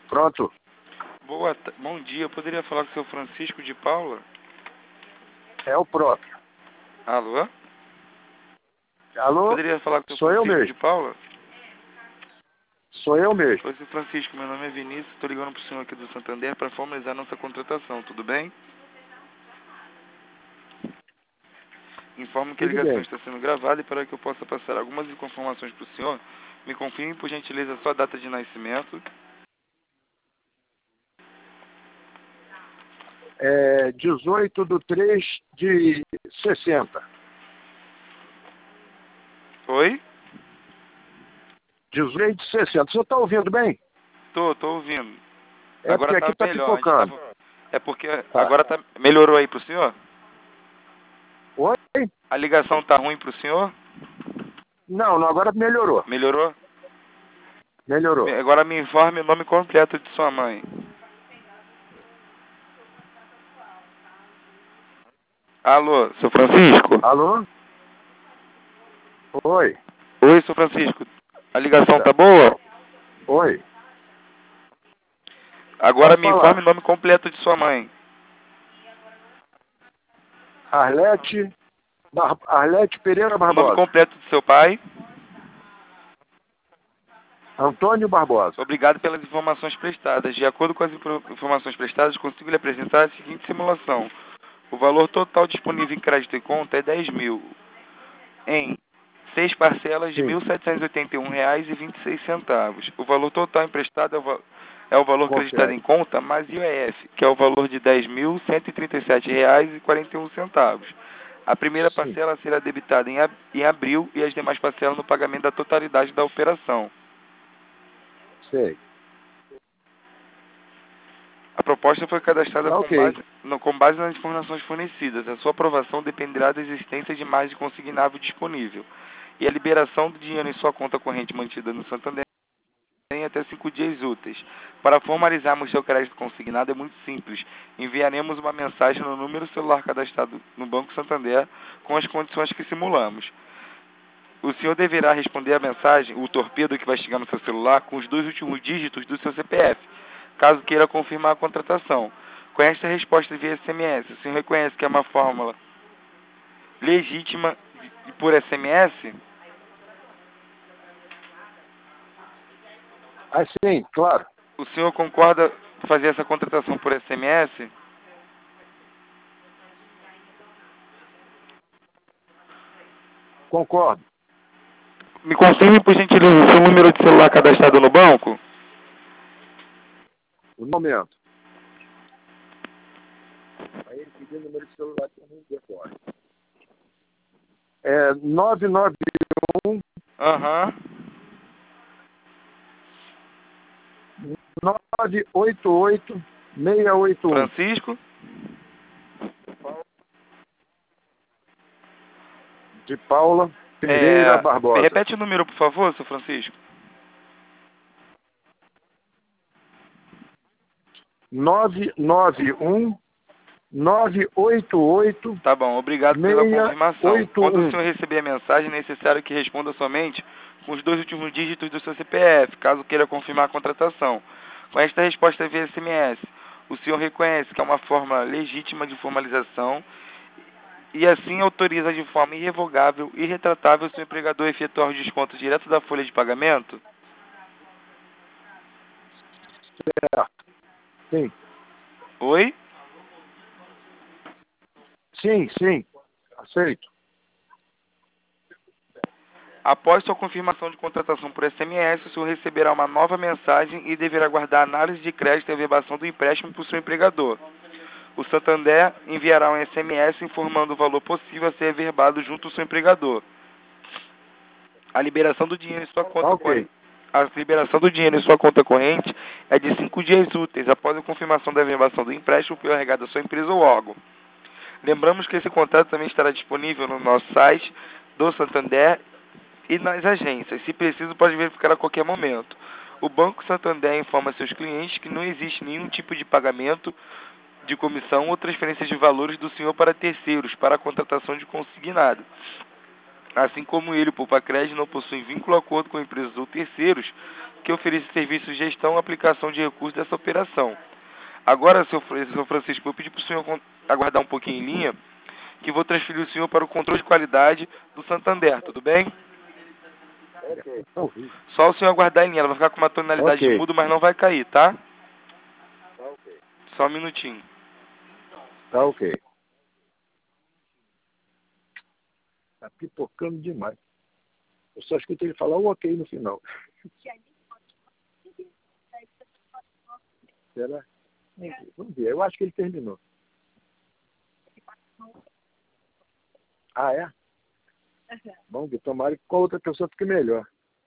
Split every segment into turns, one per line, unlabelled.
Pronto.
Bom dia, eu poderia falar com o seu Francisco de Paula?
É o próprio.
Alô?
Alô?
Poderia falar com o seu
Sou eu
Francisco
mesmo.
de Paula?
Sou eu mesmo.
Oi, seu Francisco, meu nome é Vinícius, estou ligando para o senhor aqui do Santander para formalizar nossa contratação, tudo bem? Informo que a
Tudo
ligação
bem.
está sendo gravada e para que eu possa passar algumas informações para o senhor, me confirme por gentileza a sua data de nascimento.
É 18/3/60.
Oi?
18/60. Você está ouvindo bem?
Tô ouvindo.
É
Agora
porque
tá
aqui está
melhor, a gente
pipocando.
tava... É porque
Tá.
agora tá... Melhorou aí pro senhor?
Oi?
A ligação tá ruim pro senhor?
Não, agora melhorou.
Melhorou?
Melhorou.
Agora me informe o nome completo de sua mãe. Alô, seu Francisco?
Alô? Oi.
Oi, seu Francisco. A ligação
Tá.
tá boa?
Oi.
Agora
Pode
me informe o
falar.
nome completo de sua mãe.
Arlete Pereira
O nome
Barbosa.
completo de seu pai.
Antônio Barbosa.
Obrigado pelas informações prestadas. De acordo com as informações prestadas, consigo lhe apresentar a seguinte simulação. O valor total disponível em crédito e conta é 10.000, em 6 parcelas de R$
Sim.
1.781,26. O valor total emprestado é o valor acreditado em
Confere.
conta, mais IOF, que é o valor de R$ 10.137,41. A primeira
Sim.
parcela será debitada em abril e as demais parcelas no pagamento da totalidade da operação.
Sei.
A proposta foi cadastrada
Tá ok.
com base nas informações fornecidas. A sua aprovação dependerá da existência de mais de consignável disponível e a liberação do dinheiro em sua conta corrente mantida no Santander em até 5 dias úteis. Para formalizarmos seu crédito consignado é muito simples. Enviaremos uma mensagem no número celular cadastrado no Banco Santander com as condições que simulamos. O senhor deverá responder a mensagem, o torpedo que vai chegar no seu celular, com os 2 últimos dígitos do seu CPF, caso queira confirmar a contratação. Com esta resposta via SMS, o senhor reconhece que é uma fórmula legítima por SMS?
Ah, sim, claro.
O senhor concorda fazer essa contratação por SMS?
Concordo.
Me confirme, por gentileza, o seu número de celular cadastrado no banco?
Um momento. Aí ele pediu o número de celular que eu não decoro. É 991
Aham.
988 681.
Francisco?
De Paula Pereira
Me
Barbosa.
repete o número, por favor, seu Francisco.
991 988
Tá bom, obrigado pela confirmação. Quando o
681.
senhor receber a mensagem, é necessário que responda somente com os 2 últimos dígitos do seu CPF, caso queira confirmar a contratação. Com esta resposta via SMS, o senhor reconhece que é uma forma legítima de formalização e assim autoriza de forma irrevogável e retratável o seu empregador a efetuar o desconto direto da folha de pagamento?
Certo. Sim.
Oi?
Sim. Aceito.
Após sua confirmação de contratação por SMS, o senhor receberá uma nova mensagem e deverá aguardar a análise de crédito e averbação do empréstimo por seu empregador. O Santander enviará um SMS informando o valor possível a ser averbado junto ao seu empregador. A liberação do dinheiro em sua
Tá
conta
ok.
corrente. A liberação do dinheiro em sua conta corrente é de 5 dias úteis após a confirmação da averbação do empréstimo pelo RH da sua empresa ou órgão. Lembramos que esse contrato também estará disponível no nosso site do Santander e nas agências. Se preciso, pode verificar a qualquer momento. O Banco Santander informa seus clientes que não existe nenhum tipo de pagamento de comissão ou transferência de valores do senhor para terceiros para a contratação de consignado. Assim como ele, o Poupa Crédito, não possui vínculo ou acordo com empresas ou terceiros que ofereça serviço de gestão e aplicação de recursos dessa operação. Agora, seu Francisco, vou pedir para o senhor aguardar um pouquinho em linha, que vou transferir o senhor para o controle de qualidade do Santander, tudo bem?
Ok.
Só o senhor aguardar em linha, ela vai ficar com uma tonalidade de
Ok.
mudo, mas não vai cair, tá?
Tá ok.
Só um minutinho.
Tá ok. Tá pipocando demais. Eu só escuto ele falar o ok no final. Será? Vamos ver. Eu acho que ele terminou. Ah, é? Vamos ver. Tomara que com a outra pessoa fique melhor.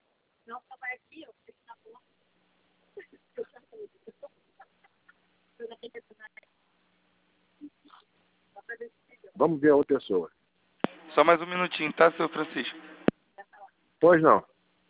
Vamos ver a outra pessoa.
Só mais um minutinho, tá, seu Francisco?
Pois não.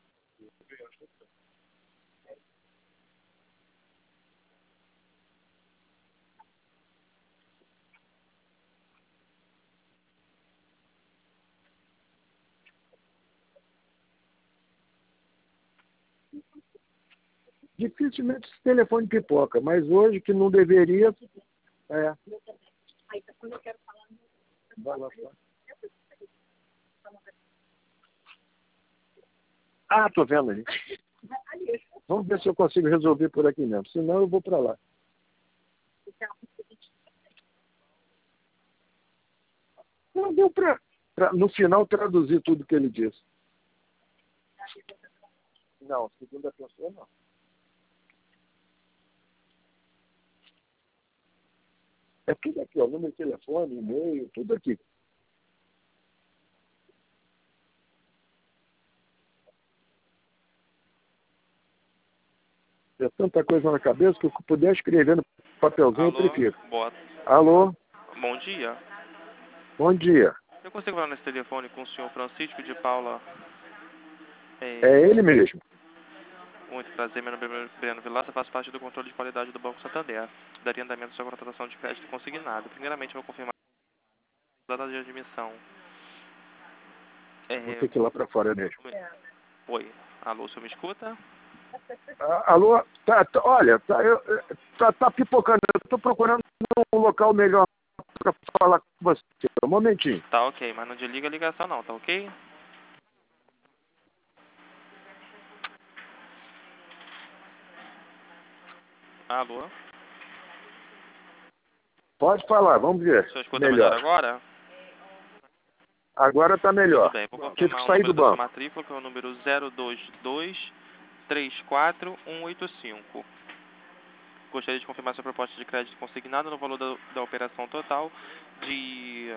Dificilmente esse telefone pipoca, mas hoje que não deveria. É. Vai lá fora. Ah, tô vendo aí. Vamos ver se eu consigo resolver por aqui mesmo. Senão eu vou para lá. Não deu para, no final, traduzir tudo que ele disse. Não, segunda pessoa não. É tudo aqui, ó. Número de telefone, e-mail, tudo aqui. É tanta coisa na cabeça que eu puder escrever no papelzinho, eu prefiro.
Boa.
Alô?
Bom dia.
Bom dia.
Eu consigo falar nesse telefone com o senhor Francisco de Paula?
É ele mesmo.
Muito prazer, meu nome é Breno Vilaça, faço parte do controle de qualidade do Banco Santander. Daria andamento à sua contratação de crédito consignado. Primeiramente, eu vou confirmar a data de admissão.
Vou ter que ir lá para fora mesmo.
Oi. Alô, o senhor me escuta?
Alô? Olha, tá pipocando. Eu estou procurando um local melhor para falar com você. Um momentinho.
Tá ok, mas não desliga a ligação não, tá ok? Alô?
Pode falar, vamos ver.
O senhor escuta melhor agora?
Agora está melhor.
Tudo bem, vou
Tive
confirmar
que
o
sair
número
do
da sua
banco.
matrícula, que é o número 02234185. Gostaria de confirmar sua proposta de crédito consignado no valor da operação total de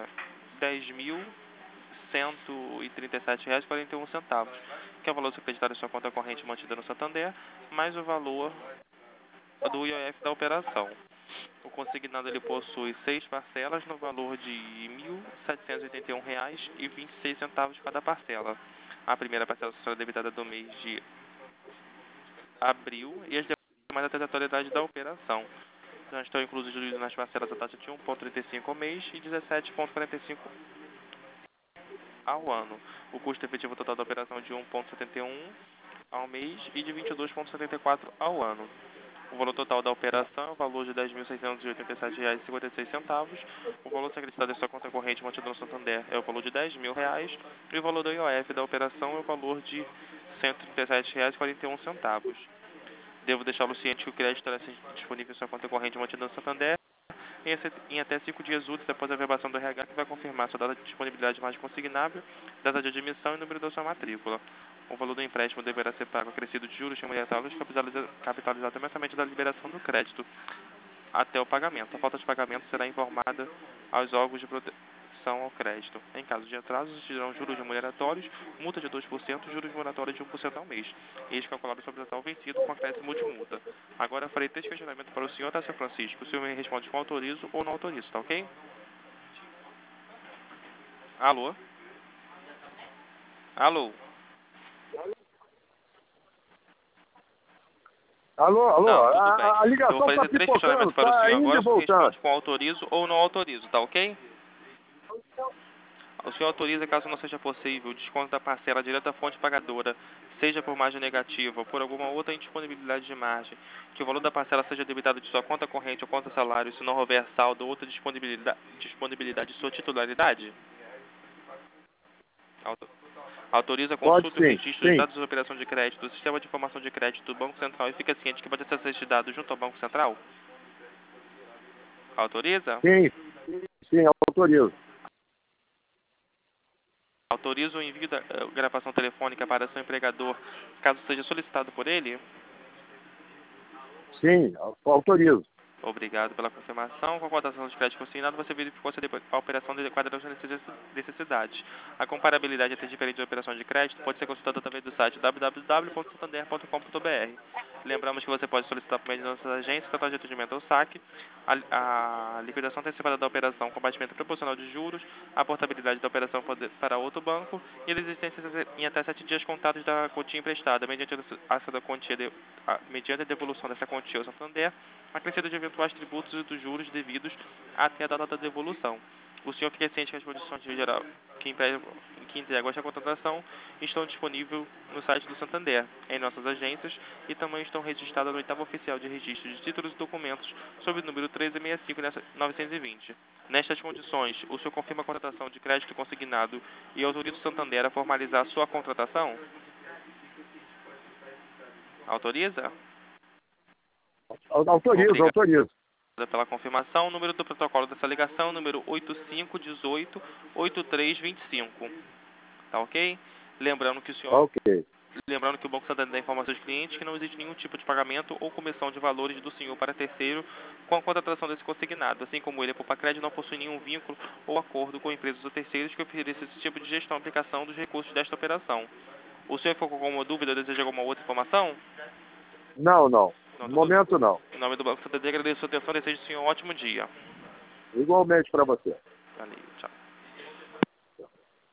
R$ 10.137,41, que é o valor acreditado em sua conta corrente mantida no Santander, mais o valor do IOF da operação. O consignado ele possui 6 parcelas no valor de R$ 1.781,26 cada parcela. A primeira parcela será debitada do mês de abril e as demais até a totalidade da operação. Já estão inclusos nas parcelas a taxa de 1,35 ao mês e 17,45 ao ano. O custo efetivo total da operação é de 1,71 ao mês e de 22,74 ao ano. O valor total da operação é o valor de R$ 10.687,56. O valor acreditado em sua conta corrente mantida no Santander é o valor de R$ 10.000 e o valor do IOF da operação é o valor de R$ 137,41. Devo deixá-lo ciente que o crédito estará disponível em sua conta corrente mantida no Santander em até 5 dias úteis após a verbação do RH, que vai confirmar sua data de disponibilidade mais consignável, data de admissão e número da sua matrícula. O valor do empréstimo deverá ser pago acrescido de juros monetários capitalizado mensalmente da liberação do crédito até o pagamento. A falta de pagamento será informada aos órgãos de proteção ao crédito. Em caso de atraso, existirão juros remuneratórios, multa de 2% e juros moratórios de 1% ao mês. Eles calculados sobre o total vencido com acréscimo de multa. Agora farei 3 questionamentos para o senhor, tá, seu Francisco? O senhor me responde com autorizo ou não autorizo, tá ok? Alô? Alô?
Alô, alô?
Não, tudo bem.
A
Eu
ligação
vou
está
fazer 3
pipocando,
questionamentos para o
está
senhor
indo
agora,
e
o senhor
voltando.
responde com autorizo ou não autorizo, tá ok? O senhor autoriza, caso não seja possível, o desconto da parcela direta à fonte pagadora seja por margem negativa ou por alguma outra indisponibilidade de margem, que o valor da parcela seja debitado de sua conta corrente ou conta salário, se não houver saldo ou outra disponibilidade de sua titularidade? Autoriza a
Pode
consulta e o
sim,
registro dos
sim,
dados de operação de crédito do Sistema de Informação de Crédito do Banco Central e fica ciente que pode ser acessado dado junto ao Banco Central? Autoriza?
sim, sim, autorizo.
Autoriza o envio da gravação telefônica para seu empregador, caso seja solicitado por ele?
Sim, autorizo.
Obrigado pela confirmação. Com a cotação de crédito consignado, você verificou se a operação adequada às necessidades. A comparabilidade entre diferentes operações de crédito pode ser consultada através do site www.santander.com.br. Lembramos que você pode solicitar por meio de nossas agências, tanto de atendimento ao saque, a liquidação antecipada da operação com batimento proporcional de juros, a portabilidade da operação para outro banco e a existência em até 7 dias contados da quantia emprestada, mediante a devolução dessa quantia ao Santander, acrescido de eventuais tributos e dos juros devidos até a data da devolução. O senhor fica ciente que as condições de geral que entregam esta contratação estão disponíveis no site do Santander, em nossas agências, e também estão registradas no oitavo oficial de registro de títulos e documentos sob o número 1365-920. Nestas condições, o senhor confirma a contratação de crédito consignado e autoriza o Santander a formalizar a sua contratação? Autoriza?
Autorizo,
Obrigado
autorizo.
pela confirmação. O número do protocolo dessa ligação, número 8518-8325. Tá ok? Lembrando que o senhor,
Ok.
lembrando que o Banco Santander informa aos seus clientes que não existe nenhum tipo de pagamento ou comissão de valores do senhor para terceiro com a contratação desse consignado, assim como ele, a Poupa-Crédito, não possui nenhum vínculo ou acordo com empresas ou terceiros que ofereçam esse tipo de gestão e aplicação dos recursos desta operação. O senhor ficou com alguma dúvida ou deseja alguma outra informação?
Não, não.
Não,
No
tudo.
momento, não.
Em nome do Banco Santander, agradeço a sua atenção e desejo ao senhor um ótimo dia.
Igualmente para você.
Valeu, tchau.